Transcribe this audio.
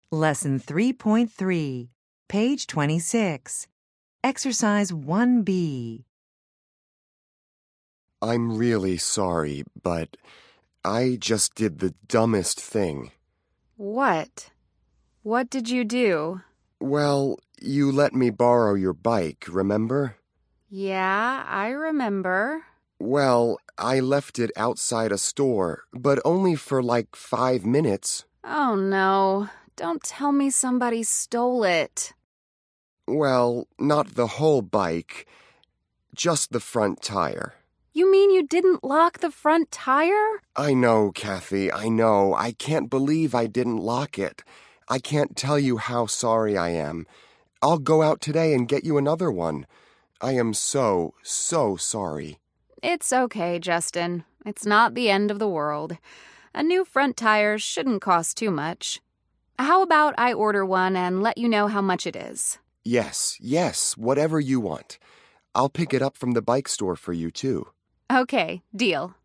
Lesson 3.3, page 26. Exercise 1B. I'm really sorry, but I just did the dumbest thing. What? What did you do? Well, you let me borrow your bike, remember? Yeah, I remember. Well, I left it outside a store, but only for like 5 minutes. Oh no, don't tell me somebody stole it. Well, not the whole bike, just the front tire. You mean you didn't lock the front tire? I know, Kathy, I know. I can't believe I didn't lock it. I can't tell you how sorry I am. I'll go out today and get you another one. I am so sorry. It's okay, Justin. It's not the end of the world. A new front tire shouldn't cost too much. How about I order one and let you know how much it is? Yes, whatever you want. I'll pick it up from the bike store for you, too. Okay, deal.